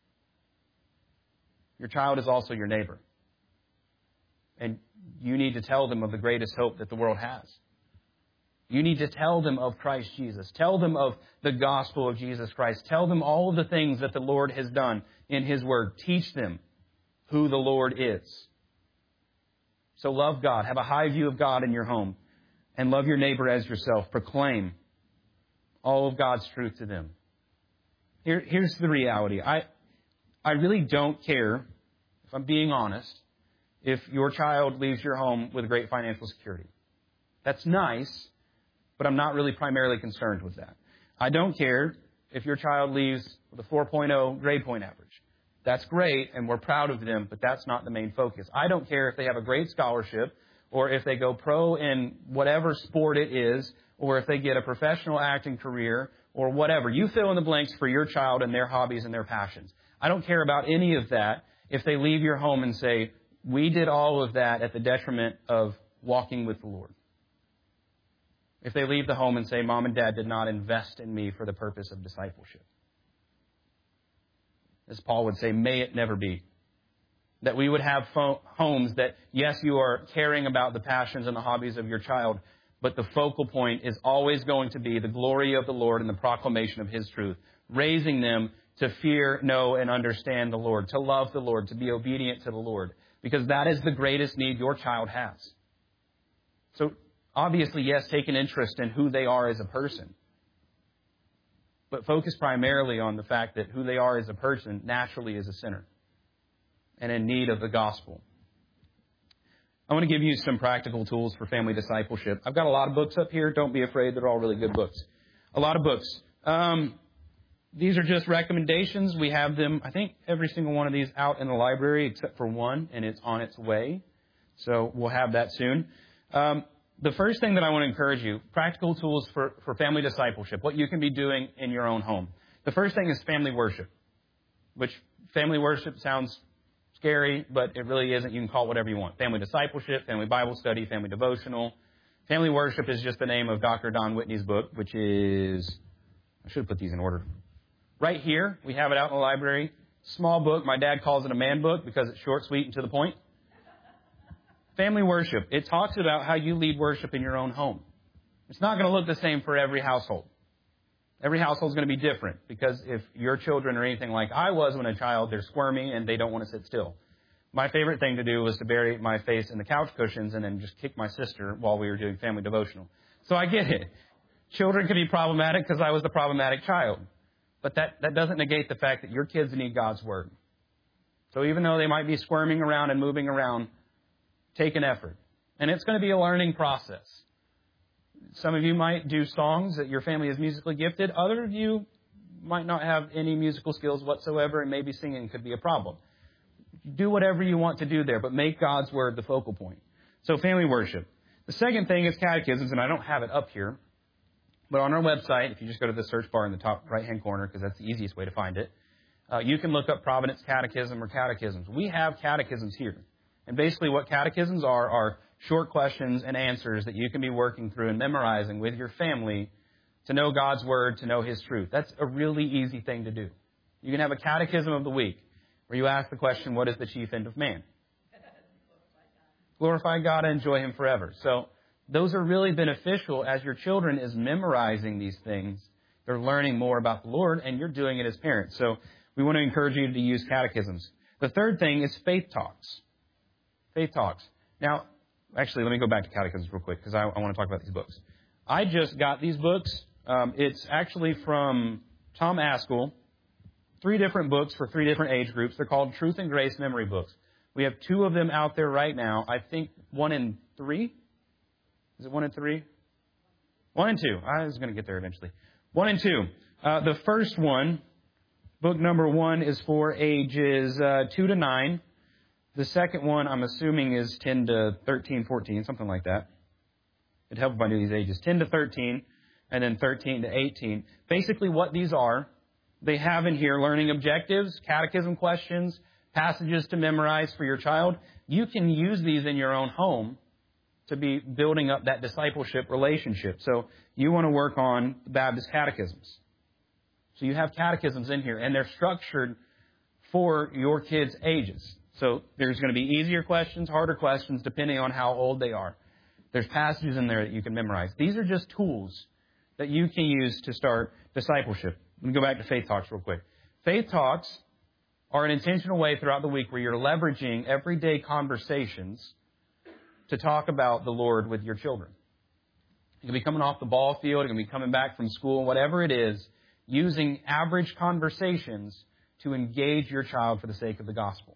A: Your child is also your neighbor. And you need to tell them of the greatest hope that the world has. You need to tell them of Christ Jesus. Tell them of the gospel of Jesus Christ. Tell them all of the things that the Lord has done in His Word. Teach them who the Lord is. So love God. Have a high view of God in your home. And love your neighbor as yourself. Proclaim all of God's truth to them. Here's the reality. I really don't care, if I'm being honest, if your child leaves your home with great financial security. That's nice, but I'm not really primarily concerned with that. I don't care if your child leaves with a 4.0 grade point average. That's great, and we're proud of them, but that's not the main focus. I don't care if they have a great scholarship, or if they go pro in whatever sport it is, or if they get a professional acting career, or whatever. You fill in the blanks for your child and their hobbies and their passions. I don't care about any of that if they leave your home and say, we did all of that at the detriment of walking with the Lord. If they leave the home and say, Mom and Dad did not invest in me for the purpose of discipleship. As Paul would say, may it never be. That we would have homes that, yes, you are caring about the passions and the hobbies of your child, but the focal point is always going to be the glory of the Lord and the proclamation of His truth. Raising them to fear, know, and understand the Lord, to love the Lord, to be obedient to the Lord. Because that is the greatest need your child has. So, obviously, yes, take an interest in who they are as a person. But focus primarily on the fact that who they are as a person naturally is a sinner and in need of the gospel. I want to give you some practical tools for family discipleship. I've got a lot of books up here. Don't be afraid. They're all really good books. A lot of books. These are just recommendations. We have them, I think, every single one of these out in the library except for one, and it's on its way. So we'll have that soon. The first thing that I want to encourage you, practical tools for family discipleship, what you can be doing in your own home. The first thing is family worship, which family worship sounds scary, but it really isn't. You can call it whatever you want. Family discipleship, family Bible study, family devotional. Family worship is just the name of Dr. Don Whitney's book, which is, I should have put these in order. Right here, we have it out in the library. Small book. My dad calls it a man book because it's short, sweet, and to the point. Family worship. It talks about how you lead worship in your own home. It's not going to look the same for every household. Every household is going to be different because if your children are anything like I was when a child, they're squirmy and they don't want to sit still. My favorite thing to do was to bury my face in the couch cushions and then just kick my sister while we were doing family devotional. So I get it. Children can be problematic because I was the problematic child. But that doesn't negate the fact that your kids need God's Word. So even though they might be squirming around and moving around, take an effort. And it's going to be a learning process. Some of you might do songs that your family is musically gifted. Other of you might not have any musical skills whatsoever, and maybe singing could be a problem. Do whatever you want to do there, but make God's Word the focal point. So family worship. The second thing is catechisms, and I don't have it up here. But on our website, if you just go to the search bar in the top right-hand corner, because that's the easiest way to find it, you can look up Providence Catechism or catechisms. We have catechisms here. And basically what catechisms are short questions and answers that you can be working through and memorizing with your family to know God's Word, to know His truth. That's a really easy thing to do. You can have a catechism of the week where you ask the question, what is the chief end of man? Glorify God and enjoy Him forever. So those are really beneficial as your children is memorizing these things. They're learning more about the Lord, and you're doing it as parents. So we want to encourage you to use catechisms. The third thing is faith talks. Faith talks. Now, actually, let me go back to catechisms real quick because I want to talk about these books. I just got these books. It's actually from Tom Askell. 3 different books for 3 different age groups. They're called Truth and Grace memory books. We have 2 of them out there right now. I think 1 and 3. Is it 1 and 3? 1 and 2. I was going to get there eventually. 1 and 2. The first one, book number 1, is for ages 2 to 9. The second one, I'm assuming, is 10 to 13, 14, something like that. It'd help if I knew these ages. 10 to 13, and then 13 to 18. Basically what these are, they have in here learning objectives, catechism questions, passages to memorize for your child. You can use these in your own home to be building up that discipleship relationship. So you want to work on the Baptist catechisms. So you have catechisms in here, and they're structured for your kids' ages. So there's going to be easier questions, harder questions, depending on how old they are. There's passages in there that you can memorize. These are just tools that you can use to start discipleship. Let me go back to Faith Talks real quick. Faith Talks are an intentional way throughout the week where you're leveraging everyday conversations to talk about the Lord with your children. You can be coming off the ball field, you can be coming back from school, whatever it is, using average conversations to engage your child for the sake of the gospel.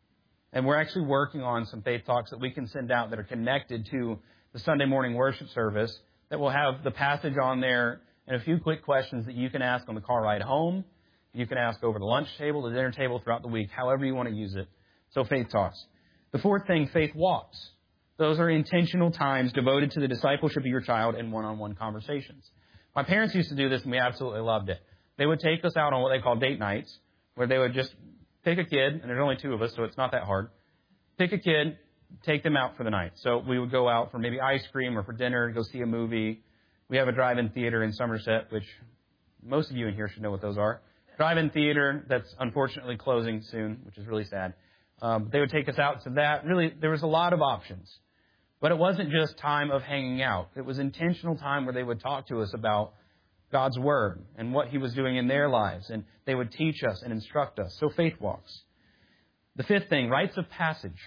A: And we're actually working on some faith talks that we can send out that are connected to the Sunday morning worship service that will have the passage on there and a few quick questions that you can ask on the car ride home. You can ask over the lunch table, the dinner table throughout the week, however you want to use it. So faith talks. The fourth thing, faith walks. Those are intentional times devoted to the discipleship of your child in one-on-one conversations. My parents used to do this, and we absolutely loved it. They would take us out on what they call date nights, where they would just pick a kid, and there's only 2 of us, so it's not that hard. Pick a kid, take them out for the night. So we would go out for maybe ice cream or for dinner, go see a movie. We have a drive-in theater in Somerset, which most of you in here should know what those are. Drive-in theater that's unfortunately closing soon, which is really sad. They would take us out to that. Really, there was a lot of options. But it wasn't just time of hanging out. It was intentional time where they would talk to us about God's Word and what He was doing in their lives. And they would teach us and instruct us. So faith walks. The fifth thing, rites of passage.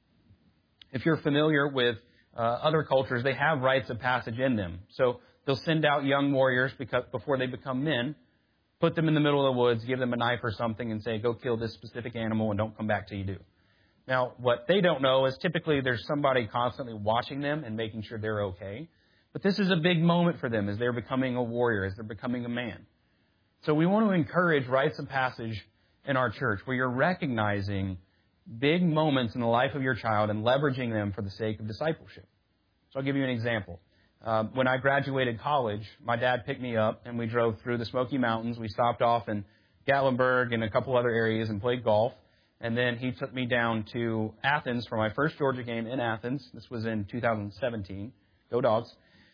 A: If you're familiar with other cultures, they have rites of passage in them. So they'll send out young warriors before they become men, put them in the middle of the woods, give them a knife or something, and say, go kill this specific animal and don't come back till you do. Now, what they don't know is typically there's somebody constantly watching them and making sure they're okay. But this is a big moment for them as they're becoming a warrior, as they're becoming a man. So we want to encourage rites of passage in our church where you're recognizing big moments in the life of your child and leveraging them for the sake of discipleship. So I'll give you an example. When I graduated college, my dad picked me up and we drove through the Smoky Mountains. We stopped off in Gatlinburg and a couple other areas and played golf. And then he took me down to Athens for my first Georgia game in Athens. This was in 2017. Go Dogs.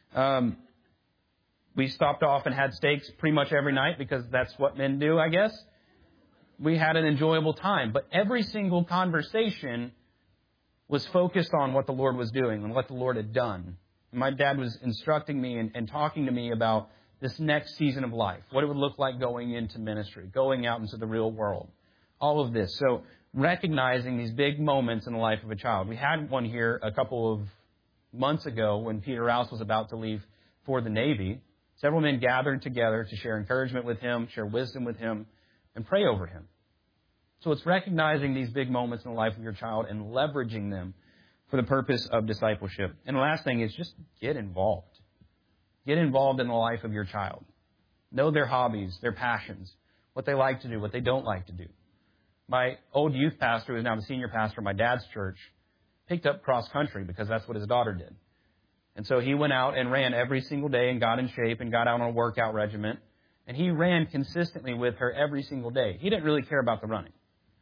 A: We stopped off and had steaks pretty much every night because that's what men do, I guess. We had an enjoyable time. But every single conversation was focused on what the Lord was doing and what the Lord had done. And my dad was instructing me and talking to me about this next season of life, what it would look like going into ministry, going out into the real world, all of this. So recognizing these big moments in the life of a child. We had one here a couple of months ago when Peter Rouse was about to leave for the Navy. Several men gathered together to share encouragement with him, share wisdom with him, and pray over him. So it's recognizing these big moments in the life of your child and leveraging them for the purpose of discipleship. And the last thing is just get involved. Get involved in the life of your child. Know their hobbies, their passions, what they like to do, what they don't like to do. My old youth pastor, who is now the senior pastor of my dad's church, picked up cross country because that's what his daughter did. And so he went out and ran every single day and got in shape and got out on a workout regimen. And he ran consistently with her every single day. He didn't really care about the running.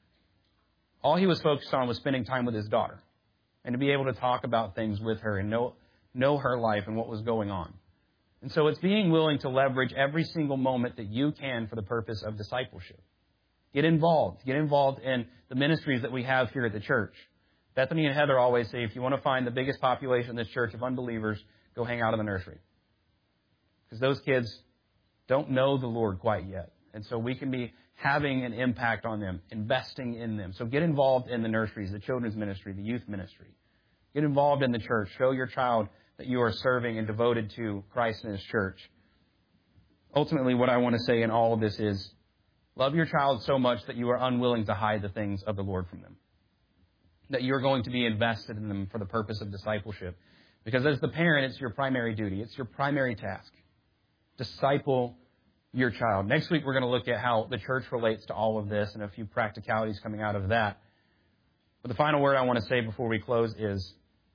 A: All he was focused on was spending time with his daughter and to be able to talk about things with her and know her life and what was going on. And so it's being willing to leverage every single moment that you can for the purpose of discipleship. Get involved. Get involved in the ministries that we have here at the church. Bethany and Heather always say, if you want to find the biggest population in this church of unbelievers, go hang out in the nursery. Because those kids don't know the Lord quite yet. And so we can be having an impact on them, investing in them. So get involved in the nurseries, the children's ministry, the youth ministry. Get involved in the church. Show your child that you are serving and devoted to Christ and His church. Ultimately, what I want to say in all of this is, love your child so much that you are unwilling to hide the things of the Lord from them. That you're going to be invested in them for the purpose of discipleship. Because as the parent, it's your primary duty. It's your primary task. Disciple your child. Next week, we're going to look at how the church relates to all of this and a few practicalities coming out of that. But the final word I want to say before we close is,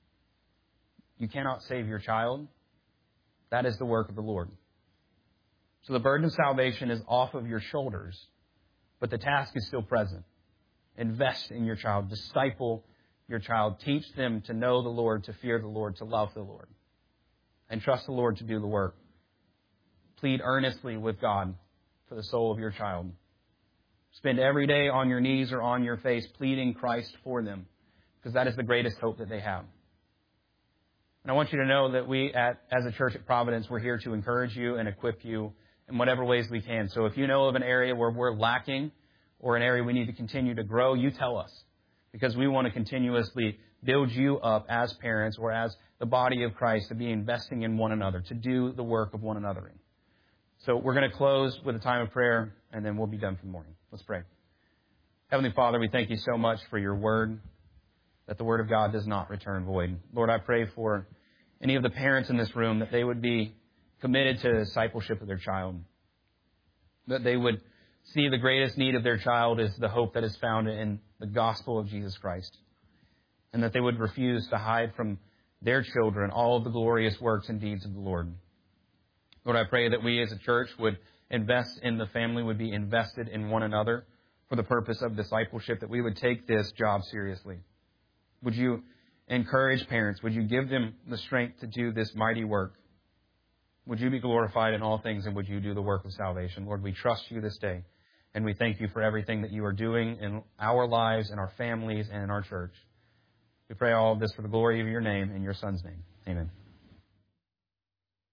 A: you cannot save your child. That is the work of the Lord. So the burden of salvation is off of your shoulders, but the task is still present. Invest in your child. Disciple your child. Teach them to know the Lord, to fear the Lord, to love the Lord. And trust the Lord to do the work. Plead earnestly with God for the soul of your child. Spend every day on your knees or on your face pleading Christ for them, because that is the greatest hope that they have. And I want you to know that we, as a church at Providence, we're here to encourage you and equip you in whatever ways we can. So if you know of an area where we're lacking or an area we need to continue to grow, you tell us, because we want to continuously build you up as parents or as the body of Christ to be investing in one another, to do the work of one another. So we're going to close with a time of prayer, and then we'll be done for the morning. Let's pray. Heavenly Father, we thank you so much for your word, that the word of God does not return void. Lord, I pray for any of the parents in this room that they would be committed to discipleship of their child, that they would see the greatest need of their child is the hope that is found in the gospel of Jesus Christ, and that they would refuse to hide from their children all of the glorious works and deeds of the Lord. Lord, I pray that we as a church would invest in the family, would be invested in one another for the purpose of discipleship, that we would take this job seriously. Would you encourage parents? Would you give them the strength to do this mighty work? Would you be glorified in all things, and would you do the work of salvation? Lord, we trust you this day, and we thank you for everything that you are doing in our lives, in our families, and in our church. We pray all of this for the glory of your name and your Son's name. Amen.